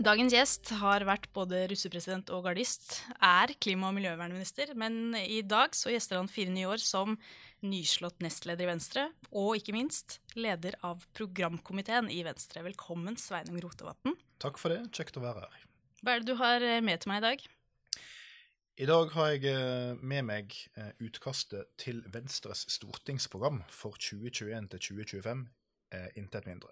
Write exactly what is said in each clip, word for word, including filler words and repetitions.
Dagens gjest har vært både russepresident og gardist, er klima- og miljøvernminister, men i dag så gjester han fire nye år som nyslått nestleder i Venstre, og ikke minst leder av programkomiteen i Venstre. Velkommen, Sveinung Rotevatn. Takk for det, kjekt å være her. Hva er det du har med til meg i dag? I dag har jeg med meg utkastet til Venstres stortingsprogram for tjue tjueen til tjue tjuefem, intet mindre.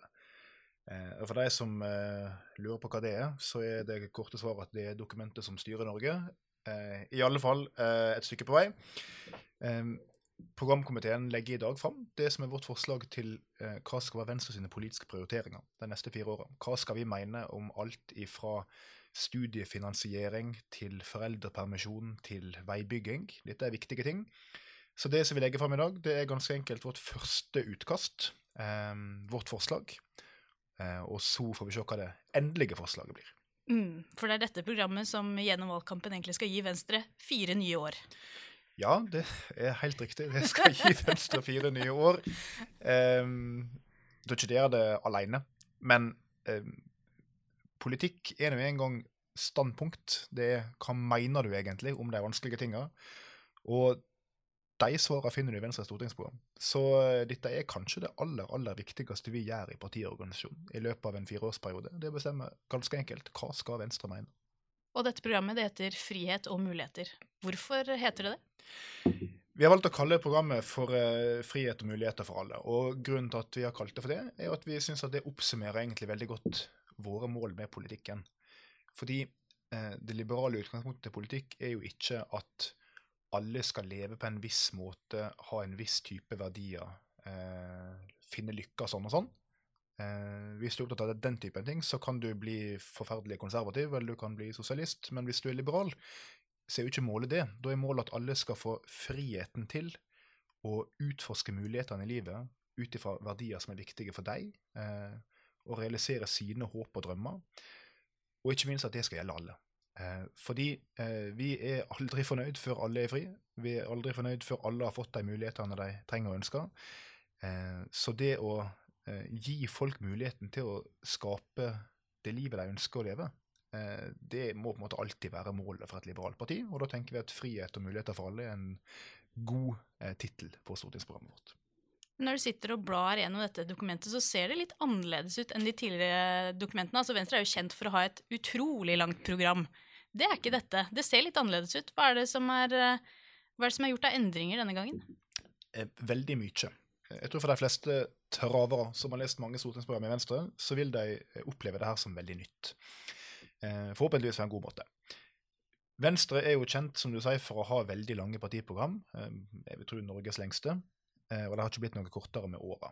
Og for de som uh, lurer på hva det er, så er det korte svaret at det er dokumentet som styrer Norge. Uh, I alle fall uh, et stykke på vei. Um, programkomiteen legger i dag fram det som er vårt forslag til uh, hva skal være Venstre sine politiske prioriteringer de neste fire årene. Hva skal vi mene om alt ifra studiefinansiering til foreldrepermisjon til veibygging. Dette er viktige ting. Så det som vi legger fram i dag, det er ganske enkelt vårt første utkast, um, vårt forslag. Uh, og så får vi se hva det endelige forslaget blir. Mm, for det er dette programmet som gjennom valgkampen egentlig skal gi Venstre fire nye år. Ja, det er helt riktig. Det skal gi Venstre fire nye år. Um, da er ikke det det alene. Men um, politikk er jo en gang standpunkt. Det er hva mener du egentlig om de vanskelige tingene. Og de svarene finner du i Venstres stortingsprogram. Så dette er kanskje det aller, aller viktigste vi gjør i partiorganisasjonen i løpet av en fireårsperiode. Det bestemmer ganske enkelt hva skal Venstre mene. Og dette programmet det heter Frihet og muligheter. Hvorfor heter det det? Vi har valgt å kalle programmet for uh, Frihet og muligheter for alle. Og grunnen til at vi har kalt det for det, er at vi synes at det oppsummerer egentlig veldig godt våre mål med politikken. Fordi uh, det liberale utgangspunktet til politikk er jo ikke at alle skal leve på en viss måte, ha en viss type verdier, eh, finne lykke sånn og sånn. Eh, hvis du er opptatt av den typen ting, så kan du bli forferdelig konservativ, eller du kan bli sosialist, men hvis du er liberal, så er jo ikke målet det. Da er målet at alle skal få friheten til å utforske mulighetene i livet, ut ifra verdier som er viktige for deg, eh, og realisere sine håp og drømmer, og ikke minst at det skal gjelde alle. Eh, fordi eh, vi er aldri fornøyd før alle er fri. Vi er aldri fornøyd før alle har fått de mulighetene de trenger og ønsker. Eh, så det å eh, gi folk muligheten til å skape det livet de ønsker å leve, eh, det må på en måte alltid være målet for et liberalt parti, og da tenker vi at frihet og muligheter for alle er en god eh, titel på stortingsprogrammet vårt. Når du sitter og blar gjennom dette dokumentet, så ser det litt annerledes ut enn de tidligere dokumentene. Altså Venstre er jo kjent for å ha et utrolig langt program. Det er ikke dette. Det ser litt annerledes ut. Hva er det som er, hva er, det som er gjort av endringer denne gangen? Veldig mye. Jeg tror for de fleste travere som har lest mange stortingsprogram i Venstre, så vil de oppleve det her som veldig nytt. Forhåpentligvis på en god måte. Venstre er jo kjent, som du sier, for å ha veldig lange partiprogram. Jeg vil tro Norges lengste. Og det har ikke blitt noe kortere med åra.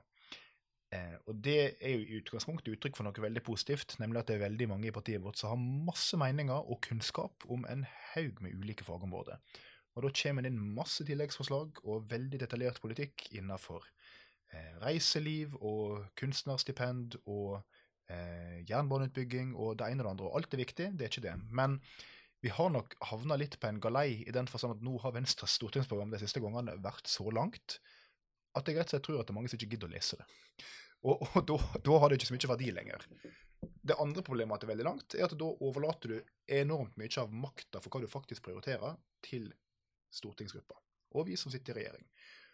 Eh, og det er jo i utgangspunktet uttrykk for noe veldig positivt, nemlig at det er veldig mange i partiet vårt som har masse meninger og kunnskap om en haug med ulike fagområder. Og da kommer det inn masse tilleggsforslag og veldig detaljert politikk innenfor eh, reiseliv og kunstnerstipend og eh, jernbaneutbygging og det ene og det andre. Og alt er viktig, det er ikke det. Men vi har nok havnet litt på en galei i den forstand at nå har Venstres stortingsprogram de siste gangene vært så langt at jeg rett og slett tror at det er mange som ikke gidder å lese det. Og, og da, da har det ikke så mye verdi lenger. Det andre problemet at det er veldig langt, er at da overlater du enormt mye av makta for hva du faktisk prioriterer til stortingsgruppa, og vi som sitter i regjering.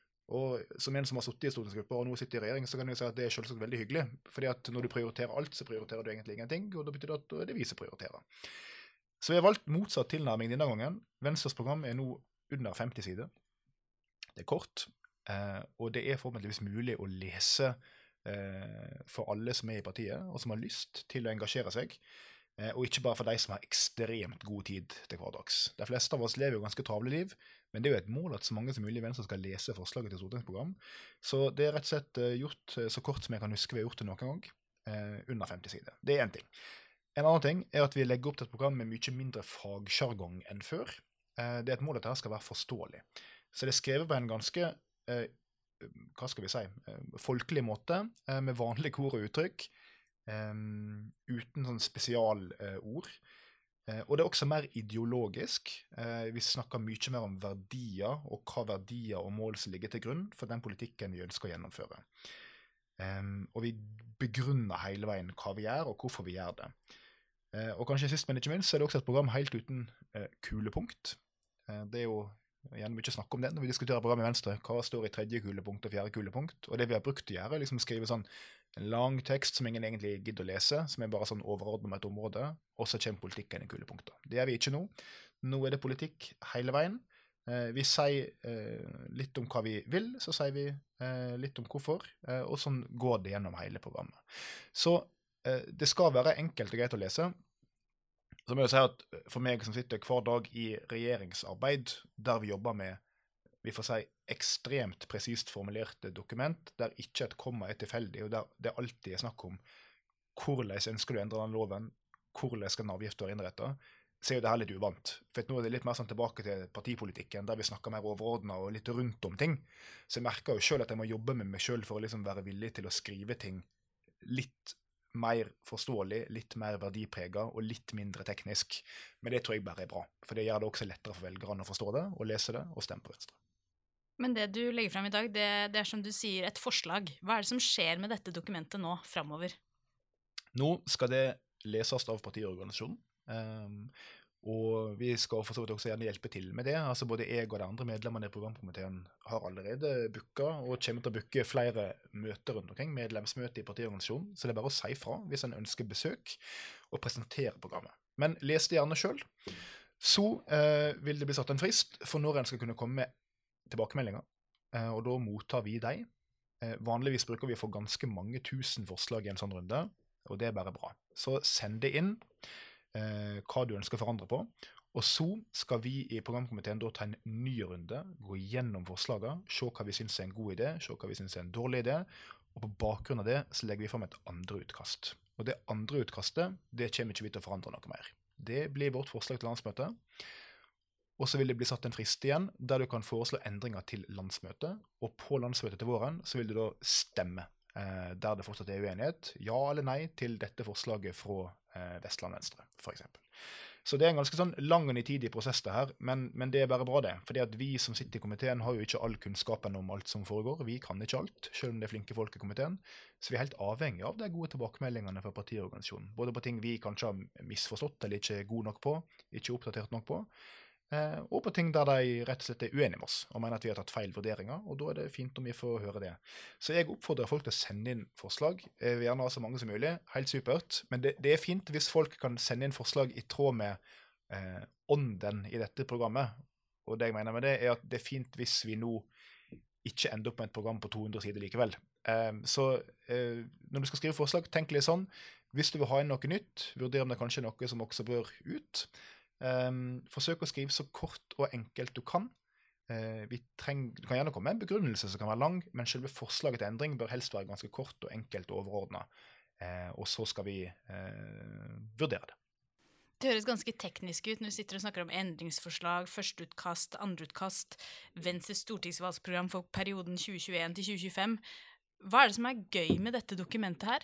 Og som en som har sittet i stortingsgruppa og nå sitter i regjering, så kan jeg si at det er selvsagt veldig hyggelig, fordi at når du prioriterer alt, så prioriterer du egentlig ingenting, og da betyr det at det er vi som prioriterer. Så vi har valgt motsatt tilnærming denne gangen. Venstres program er nå under femti sider. Det er kort, Uh, og det er forhåpentligvis mulig å lese uh, for alle som er i partiet, og som har lyst til å engasjere seg, uh, og ikke bare for de som har ekstremt god tid til hverdags. De fleste av oss lever jo ganske travle liv, men det er jo et mål at så mange som mulig i Venstre skal lese forslaget til stortingsprogram, så det er rett og slett uh, gjort uh, så kort som jeg kan huske vi har gjort det noen gang, uh, under femti sider. Det er en ting. En annen ting er at vi legger opp til et program med mye mindre fagsjargong enn før. Uh, det er et mål at dette skal være forståelig. Så det er skrevet på en ganske Eh, hva skal vi si, eh, folkelig måte, eh, med vanlige ord og uttrykk, eh, uten sånn spesialord. Eh, og det er også mer ideologisk. Eh, vi snakker mye mer om verdier, og hva verdier og mål som ligger til grunn for den politikken vi ønsker å gjennomføre. Eh, og vi begrunner hele veien hva vi gjør, og hvorfor vi gjør det. Eh, og kanskje sist, men ikke minst, så er det også et program helt uten eh, kulepunkt. Eh, det er jo gjerne mye snakk om det når vi diskuterer program i Venstre. Hva står i tredje kulepunkt og fjerde kulepunkt? Og det vi har brukt å gjøre, er liksom skrive sånn en lang tekst som ingen egentlig gidder å lese, som er bare sånn overordnet med et område, og så kommer politikken i kulepunkter. Det gjør vi ikke nå. Nå er det politikk hele veien. Eh, vi sier eh, litt om hva vi vil, så sier vi eh, litt om hvorfor, eh, og sånn går det gjennom hele programmet. Så eh, det skal være enkelt og greit å lese. Så må jeg si at for meg som sitter hver dag i regjeringsarbeid, der vi jobber med, vi får si, ekstremt presist formulerte dokument, der ikke et komma er tilfeldig, og der det alltid er snakk om hvordan ønsker du å endre den loven, hvordan skal den avgiften være innrettet, så er jo det her litt uvant. For nå er det litt mer sånn tilbake til partipolitikken, der vi snakker mer overordnet og litt rundt om ting. Så jeg merker jo selv at jeg må jobbe med meg selv for å liksom være villig til å skrive ting litt mer forståelig, litt mer verdipreget og litt mindre teknisk. Men det tror jeg bare er bra, for det gjør det også lettere for velgerne å forstå det, og lese det, og stemme på Venstre. Men det du legger frem i dag, det, det er som du sier et forslag. Hva er det som skjer med dette dokumentet nå, fremover? Nå skal det leses av partiorganisasjonen, um, og vi skal for så vidt også gjerne hjelpe til med det. Altså både jeg og de andre medlemmene i programkomiteen har allerede booka, og kommer til å booke flere møter rundt omkring, medlemsmøte i partiorganisasjonen, så det er bare å si fra hvis en ønsker besøk og presentere programmet. Men les det gjerne selv. Så uh, vil det bli satt en frist for når en skal kunne komme med tilbakemeldinger, og da mottar vi dem. Vanligvis bruker vi å få ganske mange tusen forslag i en sånn runde, og det er bare bra. Så send det inn eh, hva du ønsker å forandre på, og så skal vi i programkomiteen da ta en ny runde, gå gjennom forslagene, se hva vi synes er en god idé, se hva vi synes er en dårlig idé, og på bakgrunn av det så legger vi frem et andre utkast. Og det andre utkastet, det kommer ikke vi til å forandre noe mer. Det blir vårt forslag til landsmøtet. Og så vil det bli satt en frist igjen, der du kan foreslå endringer til landsmøtet. Og på landsmøtet til våren så vil du da stemme, eh, der det fortsatt er uenighet, ja eller nei til dette forslaget fra eh, Vestland Venstre, for eksempel. Så det er en ganske sånn lang og nitidig prosess det her, men, men det er bare bra det. Fordi at vi som sitter i komiteen har jo ikke all kunnskapen om alt som foregår. Vi kan ikke alt, selv om det er flinke folk i komiteen. Så vi er helt avhengig av de gode tilbakemeldingene fra partiorganisasjonen. Både på ting vi kanskje har misforstått eller ikke er gode nok på, ikke oppdatert nok på, Eh, og på ting der de rett og slett er uenige med oss, og mener at vi har tatt feil vurderinger, og da er det fint om vi får høre det. Så jeg oppfordrer folk til å sende inn forslag. Jeg vil gjerne ha så mange som mulig, helt supert, men det, det er fint hvis folk kan sende inn forslag i tråd med eh, ånden i dette programmet. Og det jeg mener med det er at det er fint hvis vi nå ikke ender opp med et program på to hundre sider likevel. Eh, så eh, når du skal skrive forslag, tenk litt sånn. Hvis du vil ha inn noe nytt, vurder om det kanskje er noe som også bør ut. Um, forsøk å skrive så kort og enkelt du kan. Uh, vi treng, du kan gjerne komme med en begrunnelse som kan være lang, men selve forslaget til endring bør helst være ganske kort og enkelt og overordnet. Uh, og så skal vi uh, vurdere det. Det høres ganske teknisk ut når du sitter og snakker om endringsforslag, førsteutkast, andreutkast, Venstres stortingsvalgsprogram for perioden tjue tjueen til tjue tjuefem. Hva er det som er gøy med dette dokumentet her?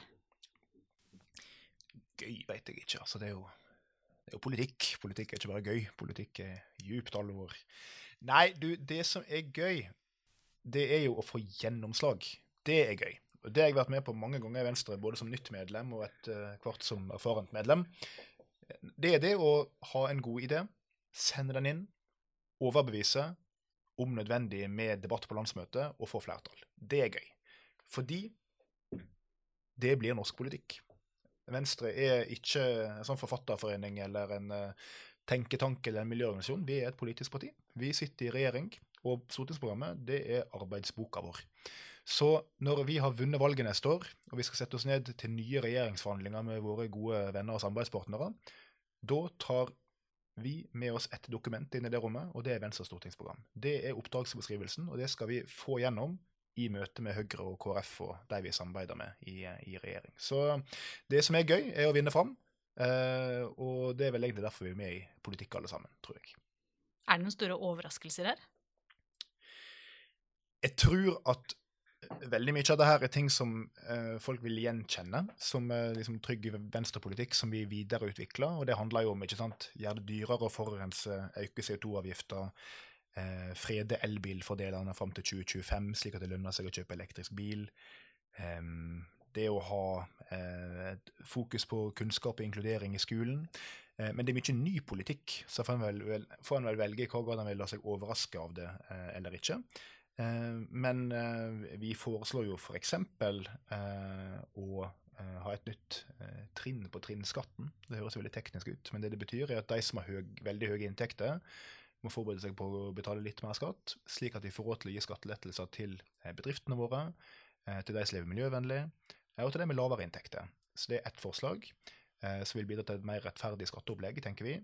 Gøy vet jeg ikke, altså det er jo Det er jo politikk. Politikk er ikke bare gøy. Politikk er djupt alvor. Nei, du, det som er gøy, det er jo å få gjennomslag. Det er gøy. Og det har jeg vært med på mange ganger i Venstre, både som nytt medlem og et uh, kvart som erfarent medlem. Det er det å ha en god idé, sende den inn, overbevise, om nødvendig med debatt på landsmøtet, og få flertall. Det er gøy. Fordi det blir norsk politikk. Venstre er ikke en sånn forfatterforening eller en uh, tenketank eller en miljøorganisasjon. Vi er et politisk parti. Vi sitter i regjering, og stortingsprogrammet det er arbeidsboka vår. Så når vi har vunnet valget neste år, og vi skal sette oss ned til nye regjeringsforhandlinger med våre gode venner og samarbeidspartnere, da tar vi med oss et dokument inn i det rommet, og det er Venstres stortingsprogram. Det er oppdragsbeskrivelsen, og det skal vi få gjennom i møte med Høyre og K R F og de vi samarbeider med i, i regjering. Så det som er gøy, er å vinne fram, eh, og det er vel egentlig derfor vi er med i politikk alle sammen, tror jeg. Er det noen store overraskelser her? Jeg tror at veldig mye av det her er ting som eh, folk vil gjenkjenne, som eh, liksom trygg venstrepolitikk som vi videreutvikler, og det handler jo om, ikke sant, gjøre det dyrere å forurense, øke C O to avgifter, Eh, frede elbilfordelene frem til tjue tjuefem, slik at det lønner seg å kjøpe elektrisk bil. Um, det å ha eh, fokus på kunnskap og inkludering i skolen. Eh, men det er mye ny politikk, så får han vel, vel, får han vel velge hva grad han vil la seg overraske av det eh, eller ikke. Eh, men eh, vi foreslår jo for eksempel eh, å eh, ha et nytt eh, trinn på trinnskatten. Det høres veldig teknisk ut, men det det betyr er at de som har høy, veldig høye inntekter, må forberede seg på å betale litt mer skatt, slik at de får råd til å gi skattelettelser til bedriftene våre, til de som lever miljøvennlig, og til de med lavere inntekter. Så det er ett forslag som vil bidra til et mer rettferdig skatteopplegg, tenker vi.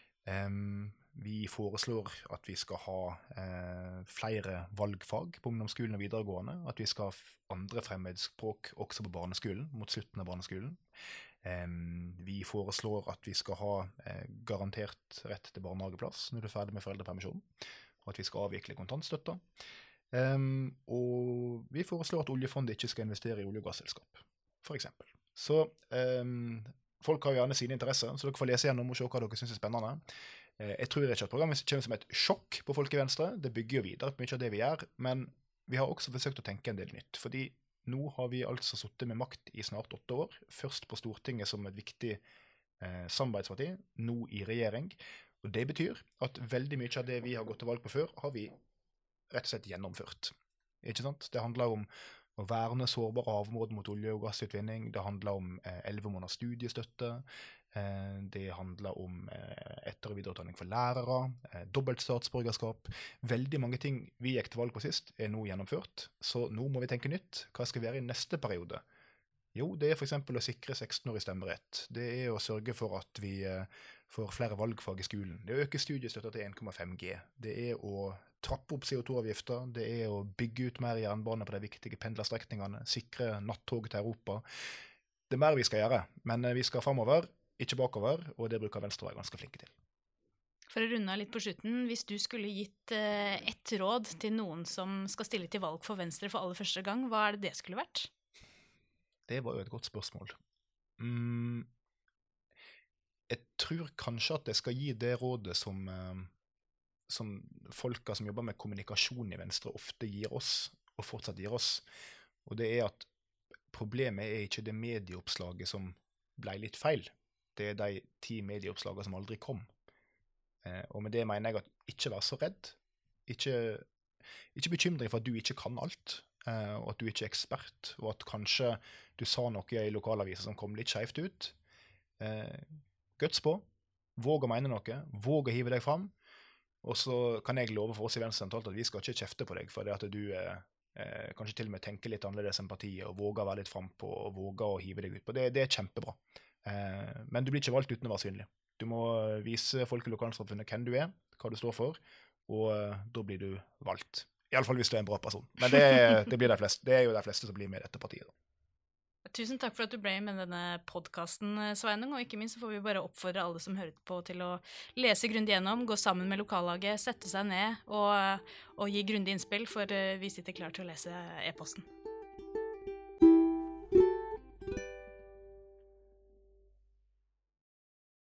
Vi foreslår at vi skal ha flere valgfag på ungdomsskolen og videregående, at vi skal ha andre fremmedspråk også på barneskolen, mot slutten av barneskolen. Um, vi foreslår at vi skal ha eh, garantert rett til barnehageplass når du er ferdig med foreldrepermisjonen, og at vi skal avvikle kontantstøtta. Um, og vi foreslår at oljefondet ikke skal investere i olje- og gasselskap, for eksempel. Så um, folk har jo gjerne sine interesser, så dere får lese gjennom og se hva dere synes er spennende. Uh, jeg tror ikke at programmet kommer som et sjokk på folk i Venstre. Det bygger jo videre på mye av det vi gjør, men vi har også forsøkt å tenke en del nytt, fordi nå har vi altså sittet med makt i snart åtte år, først på Stortinget som et viktig eh, samarbeidsparti, nå i regjering. Og det betyr at veldig mye av det vi har gått til valg på før, har vi rett og slett gjennomført. Ikke sant? Det handler om å verne sårbare havområder mot olje- og gassutvinning, det handler om elleve eh, måneder studiestøtte, eh, det handler om eh, etter- og videreutdanning for lærere, eh, dobbelt statsborgerskap. Veldig mange ting vi gikk til valg på sist er nå gjennomført, så nå må vi tenke nytt. Hva skal vi gjøre i neste periode? Jo, det er for eksempel å sikre seksten-årig stemmerett. Det er å sørge for at vi eh, får flere valgfag i skolen. Det er å øke studiestøtta til en komma fem G. Det er å trappe opp C O to avgifter, det er å bygge ut mer jernbane på de viktige pendlerstrekningene, sikre nattog til Europa. Det er mer vi skal gjøre, men vi skal fremover, ikke bakover, og det bruker Venstre være ganske flinke til. For å runde av litt på slutten, hvis du skulle gitt eh, ett råd til noen som skal stille til valg for Venstre for aller første gang, hva er det det skulle vært? Det var jo et godt spørsmål. Mm, jeg tror kanskje at jeg skal gi det rådet som, eh, som folka som jobber med kommunikasjon i Venstre ofte gir oss, og fortsatt gir oss. Og det er at problemet er ikke det medieoppslaget som ble litt feil. Det er de ti medieoppslagene som aldri kom. Eh, og med det mener jeg at ikke vær så redd. Ikke, ikke bekymre deg for at du ikke kan alt, eh, og at du ikke er ekspert, og at kanskje du sa noe i lokalaviser som kom litt skjevt ut. Eh, guts på. Våg å mene noe. Våg å hive deg fram. Og så kan jeg love for oss i Venstre sentralt at vi skal ikke kjefte på deg for det at du eh, eh, kanskje til og med tenker litt annerledes enn partiet, og våger å være litt frampå, og våger å hive deg ut på. Det, det er kjempebra. Eh, men du blir ikke valgt uten å være synlig. Du må vise folk i lokalsamfunnet hvem du er, hva du står for, og eh, da blir du valgt. I alle fall hvis du er en bra person. Men det, det, blir de fleste, det er jo de fleste som blir med i dette partiet. Da. Tusen takk for at du ble med denne podcasten, Sveinung, og ikke minst så får vi bare oppfordre alle som hører på til å lese grundig gjennom, gå sammen med lokallaget, sette seg ned og, og gi grundig innspill, for vi sitter klar til å lese e-posten.